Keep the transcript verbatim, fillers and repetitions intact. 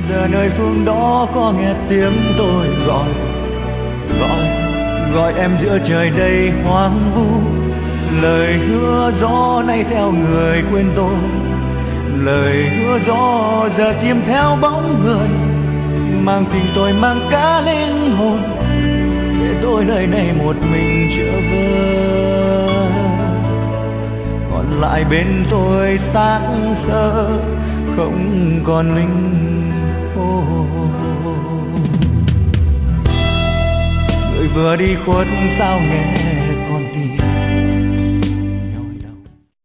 Giờ nơi phương đó có nghe tiếng tôi gọi, gọi, gọi em giữa trời đầy hoang vu. Lời hứa gió nay theo người quên tôi, lời hứa gió giờ chìm theo bóng người, mang tình tôi mang cả linh hồn, để tôi nơi này một mình trở về. Còn lại bên tôi sáng sớm không còn linh hồn. Người vừa đi khuất sao nghe con tim,